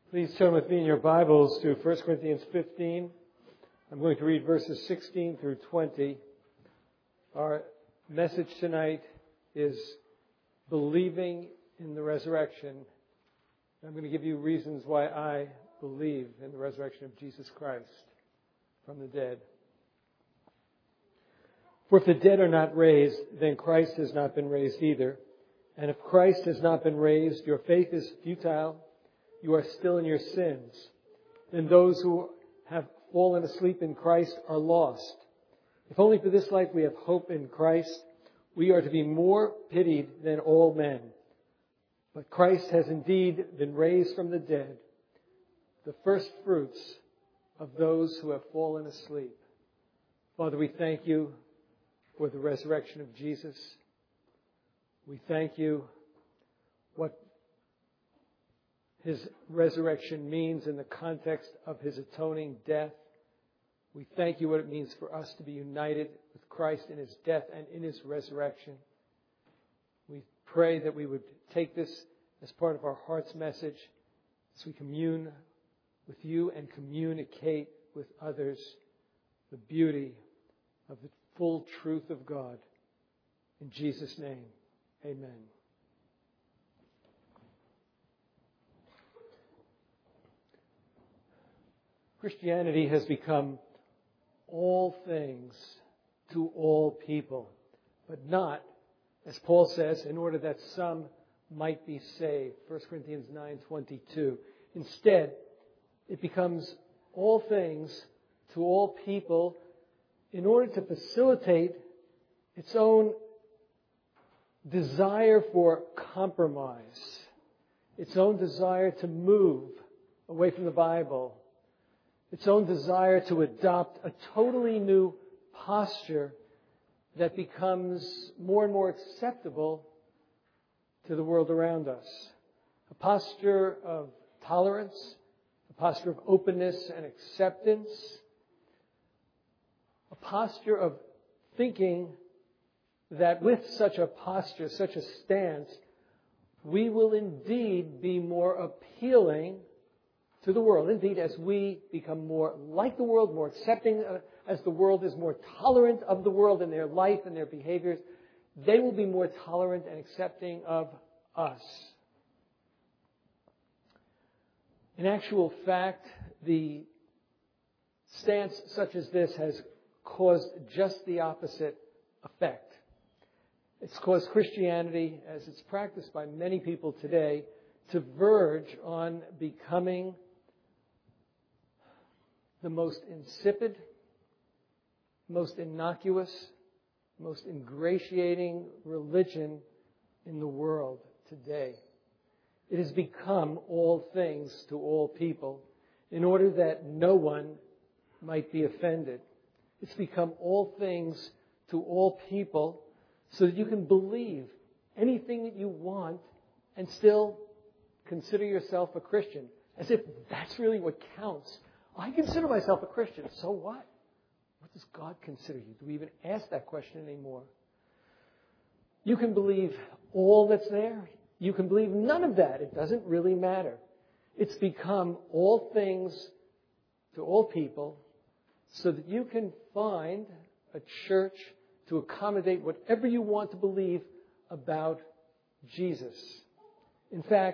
Please turn with me in your Bibles to 1 Corinthians 15. I'm going to read verses 16 through 20. Our message tonight is believing in the resurrection. I'm going to give you reasons why I believe in the resurrection of Jesus Christ from the dead. For if the dead are not raised, then Christ has not been raised either. And if Christ has not been raised, your faith is futile. You are still in your sins. Then those who have fallen asleep in Christ are lost. If only for this life we have hope in Christ, we are to be more pitied than all men. But Christ has indeed been raised from the dead, the first fruits of those who have fallen asleep. Father, we thank you for the resurrection of Jesus. We thank you what His resurrection means in the context of His atoning death. We thank you what it means for us to be united with Christ in His death and in His resurrection. We pray that we would take this as part of our heart's message as we commune with you and communicate with others the beauty of the full truth of God. In Jesus' name, amen. Christianity has become all things to all people, but not, as Paul says, in order that some might be saved. 1 Corinthians 9:22. Instead, it becomes all things to all people in order to facilitate its own desire for compromise, its own desire to move away from the Bible, its own desire to adopt a totally new posture that becomes more and more acceptable to the world around us. A posture of tolerance, a posture of openness and acceptance, a posture of thinking that with such a posture, such a stance, we will indeed be more appealing to the world. Indeed, as we become more like the world, more accepting, as the world is more tolerant of the world and their life and their behaviors, they will be more tolerant and accepting of us. In actual fact, the stance such as this has caused just the opposite effect. It's caused Christianity, as it's practiced by many people today, to verge on becoming the most insipid, most innocuous, most ingratiating religion in the world today. It has become all things to all people in order that no one might be offended. It's become all things to all people so that you can believe anything that you want and still consider yourself a Christian, as if that's really what counts. I consider myself a Christian, so what? What does God consider you? Do we even ask that question anymore? You can believe all that's there. You can believe none of that. It doesn't really matter. It's become all things to all people so that you can find a church to accommodate whatever you want to believe about Jesus. In fact,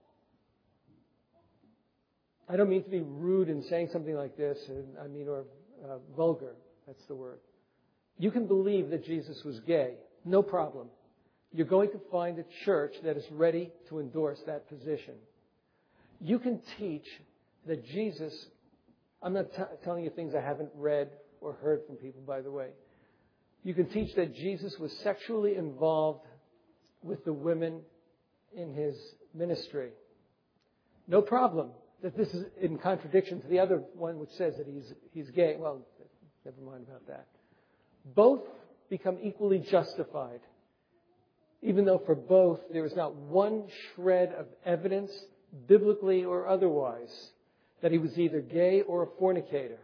I don't mean to be rude in saying something like this, or vulgar, that's the word. You can believe that Jesus was gay, no problem. You're going to find a church that is ready to endorse that position. You can teach that Jesus, I'm not telling you things I haven't read or heard from people, by the way. You can teach that Jesus was sexually involved with the women in His ministry. No problem. That this is in contradiction to the other one which says that he's gay. Well, never mind about that. Both become equally justified, even though for both there is not one shred of evidence, biblically or otherwise, that he was either gay or a fornicator.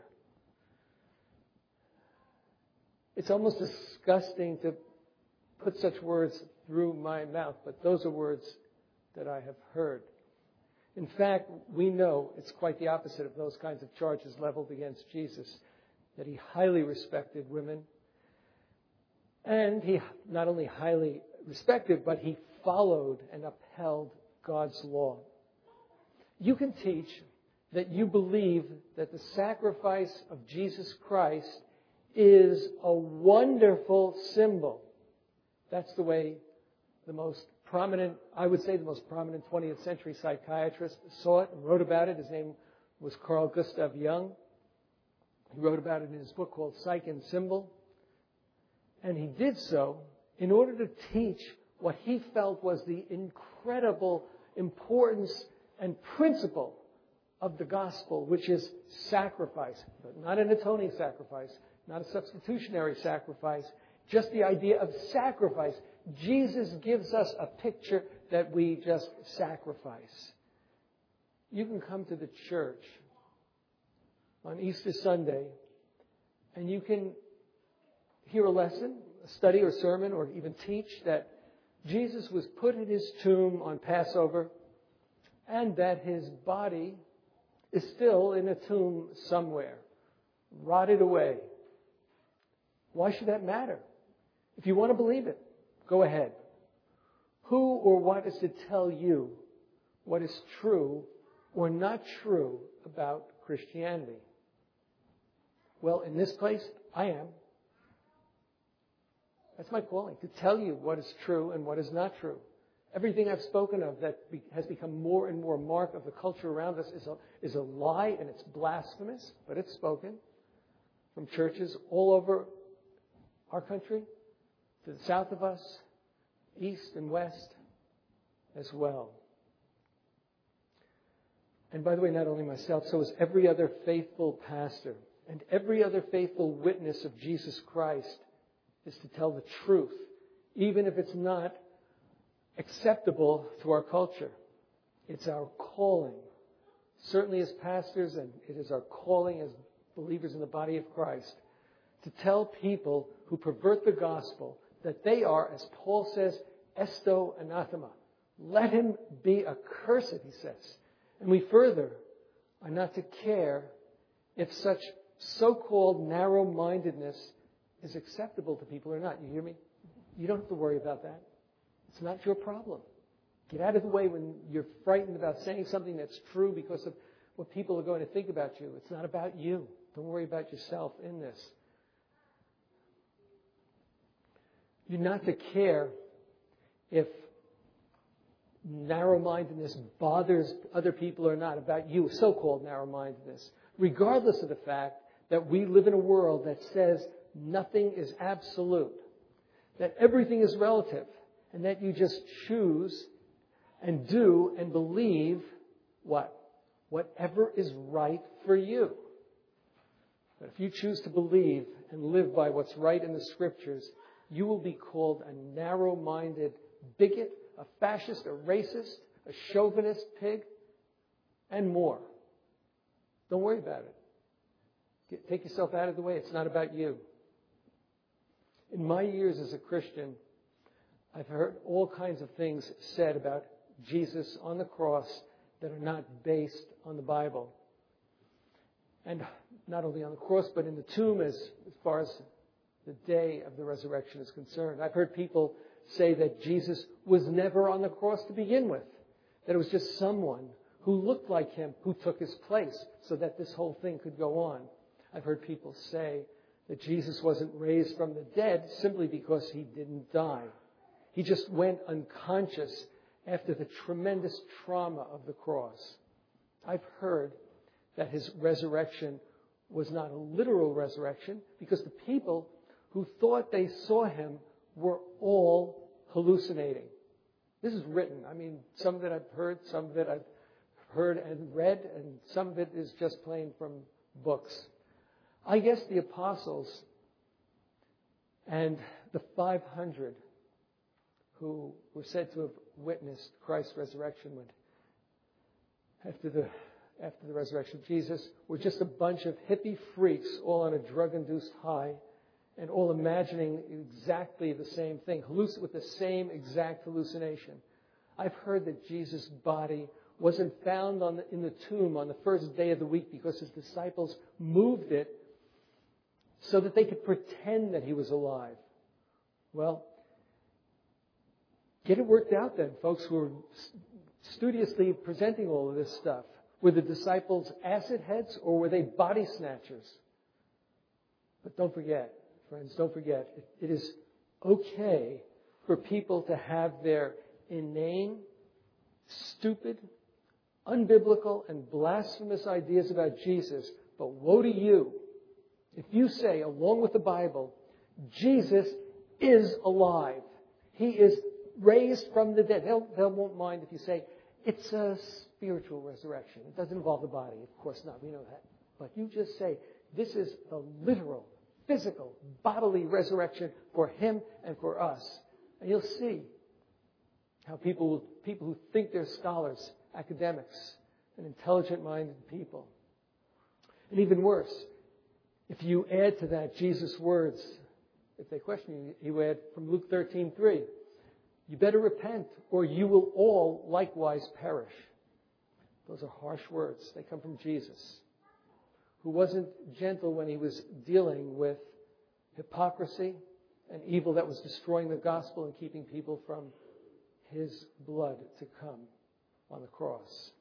It's almost disgusting to put such words through my mouth, but those are words that I have heard. In fact, we know it's quite the opposite of those kinds of charges leveled against Jesus, that he highly respected women. And he not only highly respected, but he followed and upheld God's law. You can teach that you believe that the sacrifice of Jesus Christ is a wonderful symbol. That's the way the most prominent 20th century psychiatrist saw it and wrote about it. His name was Carl Gustav Jung. He wrote about it in his book called Psyche and Symbol. And he did so in order to teach what he felt was the incredible importance and principle of the gospel, which is sacrifice, but not an atoning sacrifice, not a substitutionary sacrifice, just the idea of sacrifice. Jesus gives us a picture that we just sacrifice. You can come to the church on Easter Sunday and you can hear a lesson, a study or sermon, or even teach that Jesus was put in his tomb on Passover and that his body is still in a tomb somewhere, rotted away. Why should that matter? If you want to believe it, go ahead. Who or what is to tell you what is true or not true about Christianity? Well, in this place, I am. That's my calling, to tell you what is true and what is not true. Everything I've spoken of that has become more and more a mark of the culture around us is a lie, and it's blasphemous, but it's spoken from churches all over our country, to the south of us, east and west as well. And by the way, not only myself, so is every other faithful pastor and every other faithful witness of Jesus Christ is to tell the truth, even if it's not acceptable to our culture. It's our calling, certainly as pastors, and it is our calling as believers in the body of Christ, to tell people who pervert the gospel that they are, as Paul says, esto anathema. Let him be accursed, he says. And we further are not to care if such so-called narrow-mindedness is acceptable to people or not. You hear me? You don't have to worry about that. It's not your problem. Get out of the way when you're frightened about saying something that's true because of what people are going to think about you. It's not about you. Don't worry about yourself in this. You're not to care if narrow-mindedness bothers other people or not, about you, so-called narrow-mindedness, regardless of the fact that we live in a world that says nothing is absolute, that everything is relative, and that you just choose and do and believe what? Whatever is right for you. But if you choose to believe and live by what's right in the Scriptures, you will be called a narrow-minded bigot, a fascist, a racist, a chauvinist pig, and more. Don't worry about it. Take yourself out of the way. It's not about you. In my years as a Christian, I've heard all kinds of things said about Jesus on the cross that are not based on the Bible. And not only on the cross, but in the tomb as far as the day of the resurrection is concerned. I've heard people say that Jesus was never on the cross to begin with, that it was just someone who looked like him who took his place so that this whole thing could go on. I've heard people say that Jesus wasn't raised from the dead simply because he didn't die. He just went unconscious after the tremendous trauma of the cross. I've heard that his resurrection was not a literal resurrection because the people who thought they saw him were all hallucinating. This is written. I mean, some of it I've heard, some of it I've heard and read, and some of it is just plain from books. I guess the apostles and the 500 who were said to have witnessed Christ's resurrection after the resurrection of Jesus were just a bunch of hippie freaks all on a drug-induced high and all imagining exactly the same thing, with the same exact hallucination. I've heard that Jesus' body wasn't found in the tomb on the first day of the week because his disciples moved it so that they could pretend that he was alive. Well, get it worked out then, folks who are studiously presenting all of this stuff. Were the disciples acid heads or were they body snatchers? But don't forget, friends, don't forget, it is okay for people to have their inane, stupid, unbiblical, and blasphemous ideas about Jesus. But woe to you if you say, along with the Bible, Jesus is alive. He is raised from the dead. They won't mind if you say, it's a spiritual resurrection. It doesn't involve the body. Of course not. We know that. But you just say, this is the literal, physical, bodily resurrection for him and for us. And you'll see how people who think they're scholars, academics, and intelligent-minded people. And even worse, if you add to that Jesus' words, if they question you, you add from Luke 13:3, you better repent or you will all likewise perish. Those are harsh words. They come from Jesus, who wasn't gentle when he was dealing with hypocrisy and evil that was destroying the gospel and keeping people from his blood to come on the cross.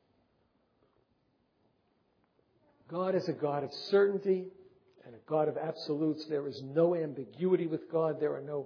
God is a God of certainty and a God of absolutes. There is no ambiguity with God. There are no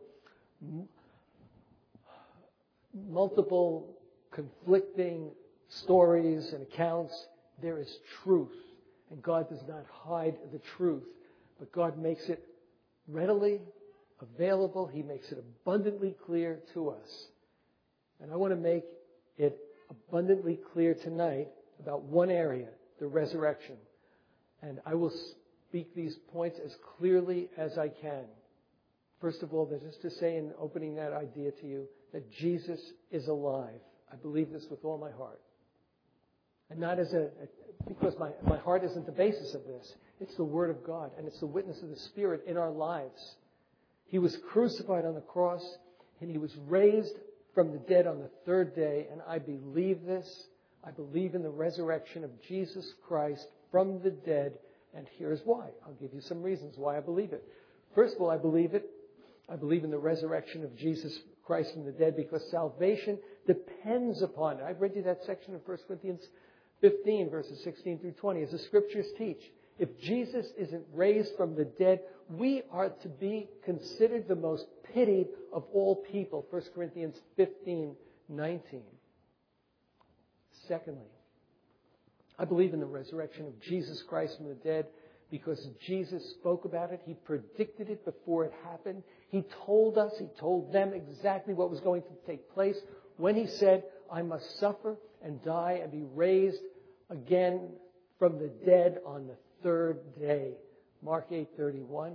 multiple conflicting stories and accounts. There is truth. And God does not hide the truth. But God makes it readily available. He makes it abundantly clear to us. And I want to make it abundantly clear tonight about one area, the resurrection. And I will speak these points as clearly as I can. First of all, just to say in opening that idea to you, that Jesus is alive. I believe this with all my heart. And not because my heart isn't the basis of this. It's the Word of God, and it's the witness of the Spirit in our lives. He was crucified on the cross, and he was raised from the dead on the third day, and I believe this. I believe in the resurrection of Jesus Christ from the dead, and here's why. I'll give you some reasons why I believe it. First of all, I believe it. I believe in the resurrection of Jesus Christ from the dead because salvation depends upon it. I've read you that section of 1 Corinthians 15, verses 16 through 20, as the Scriptures teach. If Jesus isn't raised from the dead, we are to be considered the most pitied of all people. 1 Corinthians 15:19. Secondly, I believe in the resurrection of Jesus Christ from the dead because Jesus spoke about it. He predicted it before it happened. He told them exactly what was going to take place when he said, I must suffer and die and be raised again from the dead on the third day. Mark 8:31.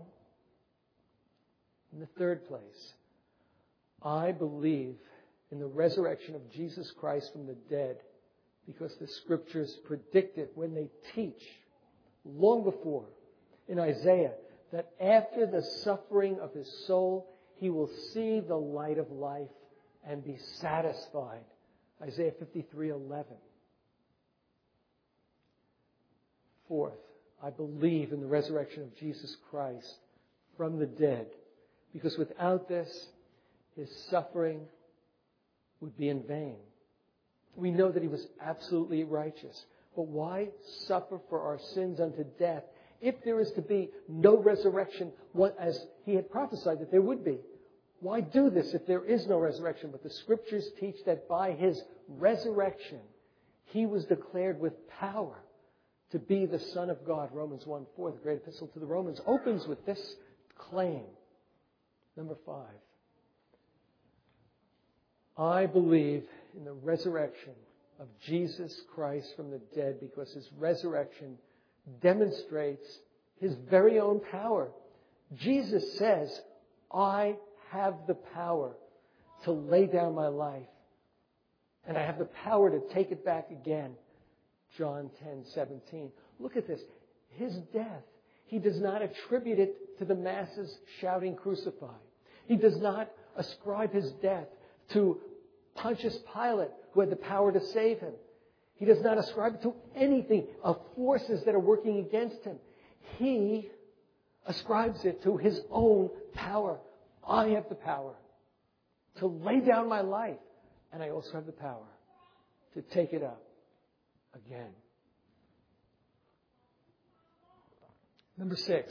In the third place, I believe in the resurrection of Jesus Christ from the dead because the Scriptures predict it when they teach, long before, in Isaiah, that after the suffering of his soul, he will see the light of life and be satisfied. Isaiah 53:11. Fourth, I believe in the resurrection of Jesus Christ from the dead because without this, his suffering would be in vain. We know that he was absolutely righteous. But why suffer for our sins unto death if there is to be no resurrection, as he had prophesied that there would be? Why do this if there is no resurrection? But the Scriptures teach that by his resurrection, he was declared with power to be the Son of God. Romans 1:4, the great epistle to the Romans, opens with this claim. Number 5. I believe in the resurrection of Jesus Christ from the dead because his resurrection demonstrates his very own power. Jesus says, I have the power to lay down my life, and I have the power to take it back again. John 10:17. Look at this. His death, he does not attribute it to the masses shouting crucify. He does not ascribe his death to Pontius Pilate, who had the power to save him. He does not ascribe it to anything of forces that are working against him. He ascribes it to his own power. I have the power to lay down my life, and I also have the power to take it up again. Number 6,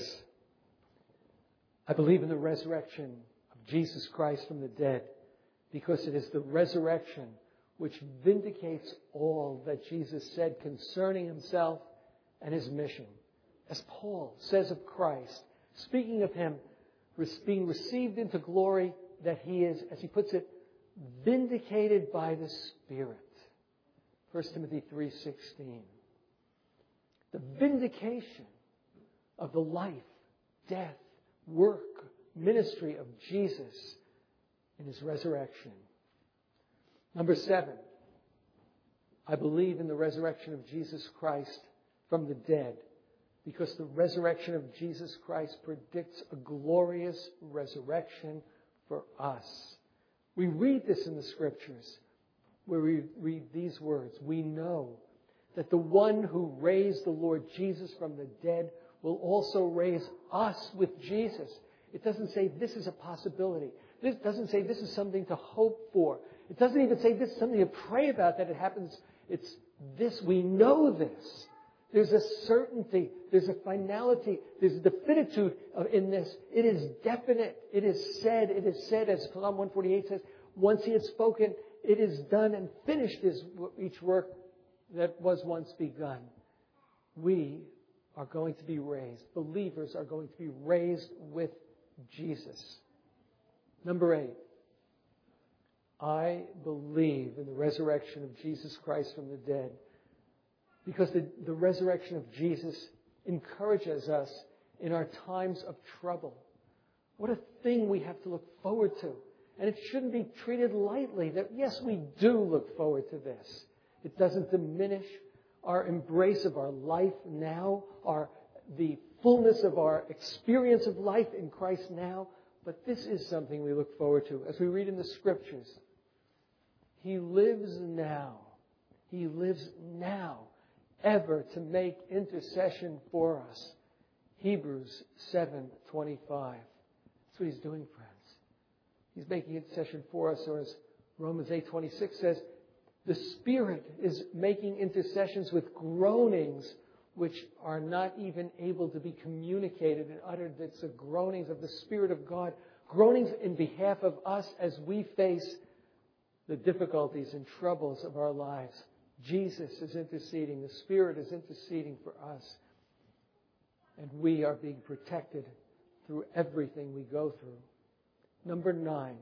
I believe in the resurrection of Jesus Christ from the dead, because it is the resurrection which vindicates all that Jesus said concerning himself and his mission. As Paul says of Christ, speaking of him being received into glory, that he is, as he puts it, vindicated by the Spirit. 1 Timothy 3:16. The vindication of the life, death, work, ministry of Jesus in his resurrection. Number 7, I believe in the resurrection of Jesus Christ from the dead, because the resurrection of Jesus Christ predicts a glorious resurrection for us. We read this in the Scriptures, where we read these words. We know that the one who raised the Lord Jesus from the dead will also raise us with Jesus. It doesn't say this is a possibility. It doesn't say this is something to hope for. It doesn't even say this is something to pray about that it happens. It's this. We know this. There's a certainty. There's a finality. There's a definitude in this. It is definite. It is said. It is said, as Psalm 148 says, once he had spoken, it is done and finished is each work that was once begun. We are going to be raised. Believers are going to be raised with Jesus. Number 8. I believe in the resurrection of Jesus Christ from the dead, because the resurrection of Jesus encourages us in our times of trouble. What a thing we have to look forward to. And it shouldn't be treated lightly that, yes, we do look forward to this. It doesn't diminish our embrace of our life now, the fullness of our experience of life in Christ now. But this is something we look forward to. As we read in the Scriptures, He lives now. He lives now ever to make intercession for us. Hebrews 7:25. That's what He's doing, friends. He's making intercession for us, or as Romans 8:26 says, the Spirit is making intercessions with groanings which are not even able to be communicated and uttered. It's the groanings of the Spirit of God, groanings in behalf of us as we face the difficulties and troubles of our lives. Jesus is interceding. The Spirit is interceding for us. And we are being protected through everything we go through. Number 9.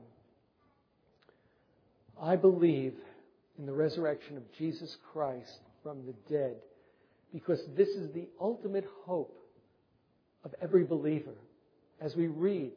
I believe in the resurrection of Jesus Christ from the dead, because this is the ultimate hope of every believer. As we read,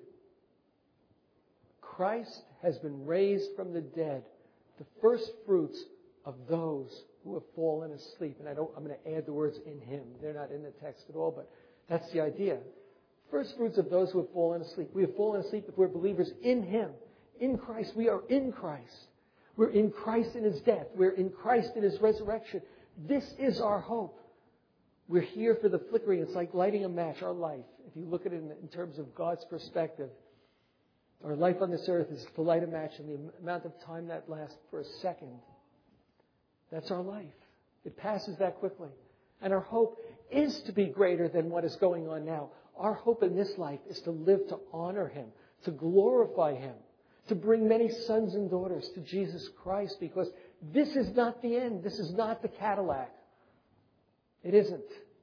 Christ has been raised from the dead, the first fruits of those who have fallen asleep. And I'm going to add the words in Him. They're not in the text at all, but that's the idea. First fruits of those who have fallen asleep. We have fallen asleep if we're believers in Him. In Christ. We are in Christ. We're in Christ in His death. We're in Christ in His resurrection. This is our hope. We're here for the flickering. It's like lighting a match, our life. If you look at it in terms of God's perspective, our life on this earth is to light a match, and the amount of time that lasts for a second, that's our life. It passes that quickly. And our hope is to be greater than what is going on now. Our hope in this life is to live to honor Him, to glorify Him, to bring many sons and daughters to Jesus Christ, because this is not the end. This is not the Cadillac. It isn't.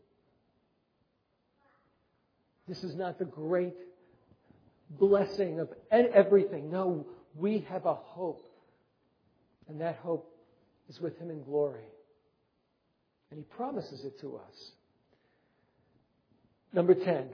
This is not the great blessing of everything. No, we have a hope. And that hope is with Him in glory. And He promises it to us. Number 10.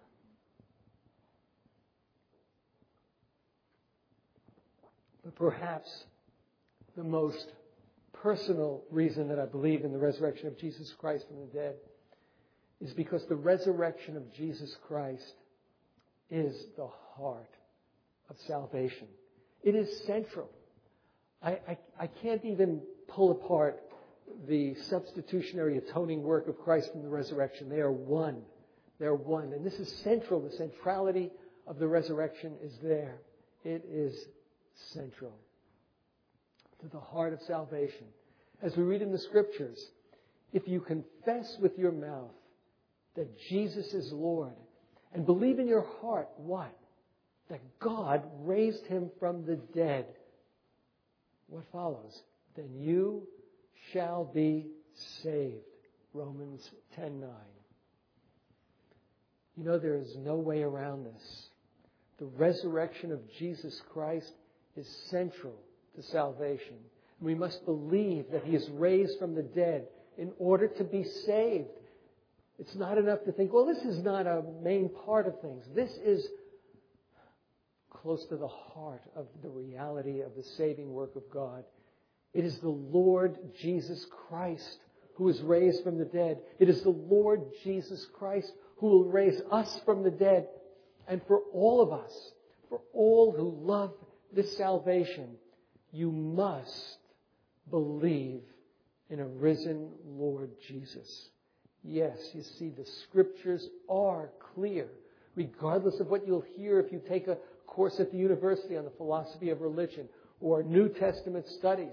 But perhaps the most personal reason that I believe in the resurrection of Jesus Christ from the dead is because the resurrection of Jesus Christ is the heart of salvation. It is central. I can't even pull apart the substitutionary atoning work of Christ from the resurrection. They are one. They're one. And this is central. The centrality of the resurrection is there. It is central to the heart of salvation. As we read in the Scriptures, if you confess with your mouth that Jesus is Lord and believe in your heart, what? That God raised him from the dead. What follows? Then you shall be saved. Romans 10:9. You know, there is no way around this. The resurrection of Jesus Christ is central to salvation. We must believe that he is raised from the dead in order to be saved. It's not enough to think, well, this is not a main part of things. This is close to the heart of the reality of the saving work of God. It is the Lord Jesus Christ who is raised from the dead. It is the Lord Jesus Christ who will raise us from the dead. And for all of us, for all who love this salvation, you must believe in a risen Lord Jesus. Yes, you see, the Scriptures are clear, regardless of what you'll hear if you take a course at the university on the philosophy of religion or New Testament studies.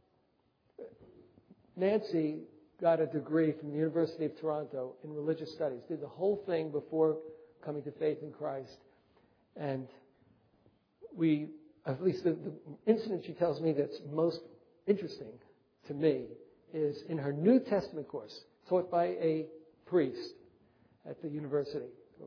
Nancy got a degree from the University of Toronto in religious studies, did the whole thing before coming to faith in Christ. And at least the incident she tells me that's most interesting to me is in her New Testament course, taught by a priest at the university,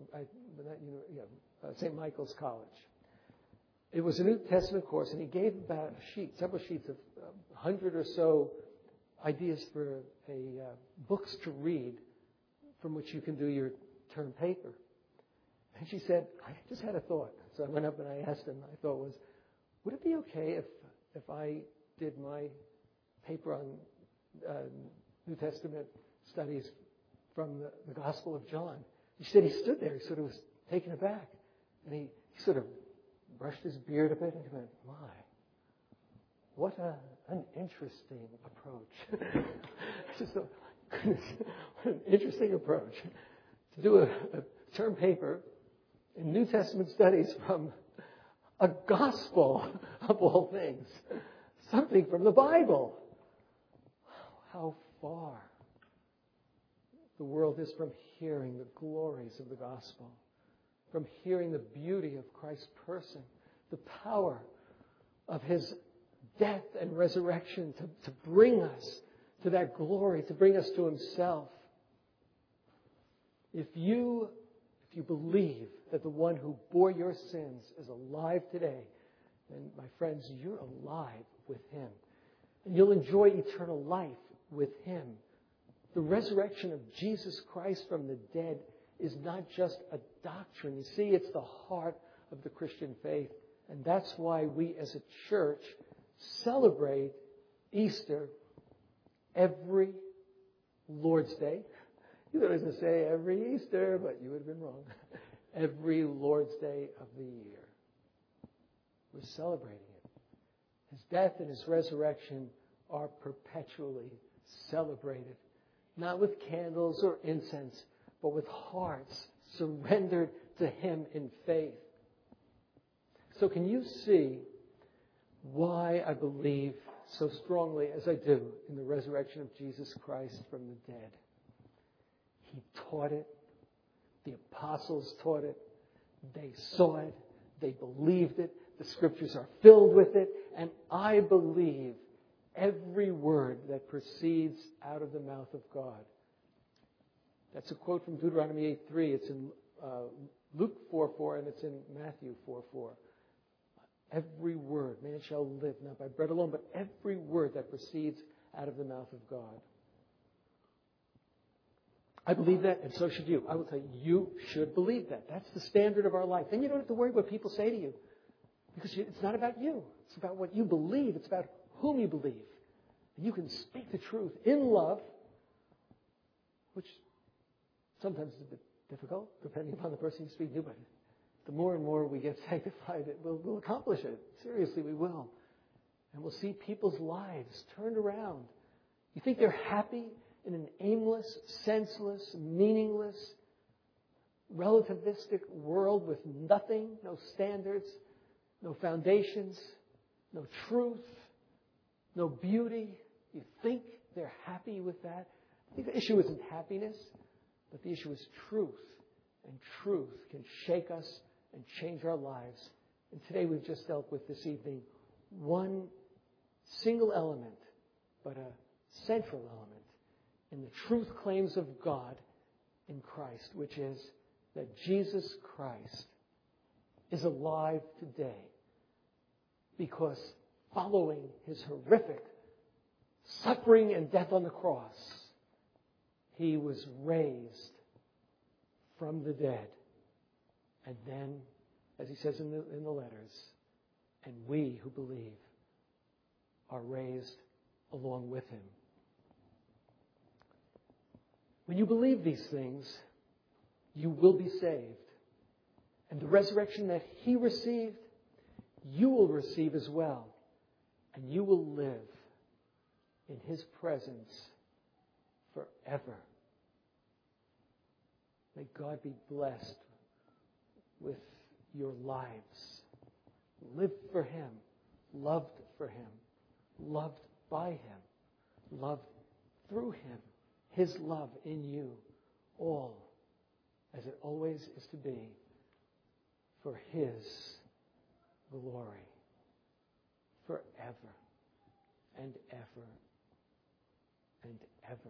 St. Michael's College. It was a New Testament course, and he gave about several sheets of 100 or so ideas for books to read from which you can do your term paper. And she said, I just had a thought. So I went up and I asked him, my thought was, would it be okay if I did my paper on New Testament studies from the Gospel of John? He said he stood there, he sort of was taken aback. And he sort of brushed his beard a bit and he went, my, what an interesting approach. I just thought, goodness, what an interesting approach. To do a term paper in New Testament studies from a gospel of all things. Something from the Bible. How far the world is from hearing the glories of the gospel, from hearing the beauty of Christ's person, the power of his death and resurrection to bring us to that glory, to bring us to himself. If you believe that the one who bore your sins is alive today, then, my friends, you're alive with him. And you'll enjoy eternal life with him. The resurrection of Jesus Christ from the dead is not just a doctrine. You see, it's the heart of the Christian faith. And that's why we as a church celebrate Easter every Lord's Day. You thought I was going to say every Easter, but you would have been wrong. Every Lord's Day of the year. We're celebrating it. His death and his resurrection are perpetually celebrated. Not with candles or incense, but with hearts surrendered to him in faith. So can you see why I believe so strongly as I do in the resurrection of Jesus Christ from the dead? He taught it. The apostles taught it. They saw it. They believed it. The Scriptures are filled with it. And I believe every word that proceeds out of the mouth of God. That's a quote from Deuteronomy 8:3. It's in Luke 4:4 and it's in Matthew 4:4. Every word, man shall live not by bread alone, but every word that proceeds out of the mouth of God. I believe that, and so should you. I will tell you, you should believe that. That's the standard of our life. Then you don't have to worry what people say to you. Because it's not about you. It's about what you believe. It's about whom you believe. And you can speak the truth in love, which sometimes is a bit difficult, depending upon the person you speak to. But the more and more we get sanctified, we'll accomplish it. Seriously, we will. And we'll see people's lives turned around You think they're happy in an aimless, senseless, meaningless, relativistic world with nothing, no standards, no foundations, no truth, no beauty? You think they're happy with that? I think the issue isn't happiness, but the issue is truth. And truth can shake us and change our lives. And today we've just dealt with this evening one single element, but a central element in the truth claims of God in Christ, which is that Jesus Christ is alive today because following His horrific suffering and death on the cross, He was raised from the dead. And then, as He says in the letters, and we who believe are raised along with Him. When you believe these things, you will be saved. And the resurrection that He received, you will receive as well. And you will live in His presence forever. May God be blessed with your lives. Live for Him, loved for Him, loved by Him, loved through Him, His love in you, all as it always is to be, for His glory, forever and ever and ever.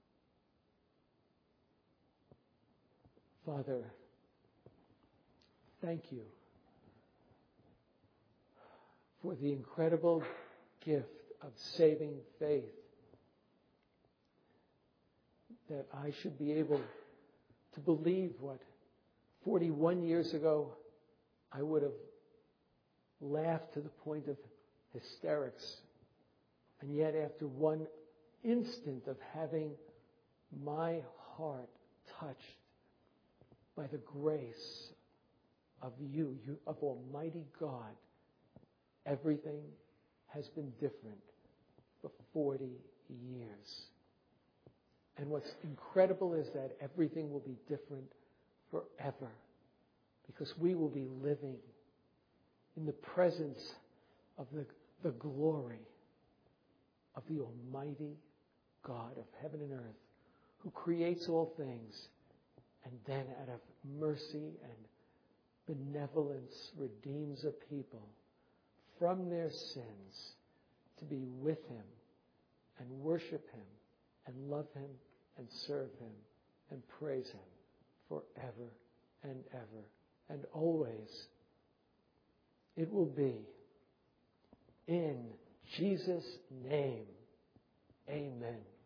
Father, thank you for the incredible gift of saving faith, that I should be able to believe what 41 years ago I would have laughed to the point of hysterics. And yet after one instant of having my heart touched by the grace of you, of Almighty God, everything has been different for 40 years. And what's incredible is that everything will be different forever, because we will be living in the presence of the glory of the Almighty God of heaven and earth, who creates all things, and then out of mercy and benevolence redeems a people from their sins to be with Him and worship Him and love Him and serve Him and praise Him forever and ever and always. It will be in Jesus' name. Amen.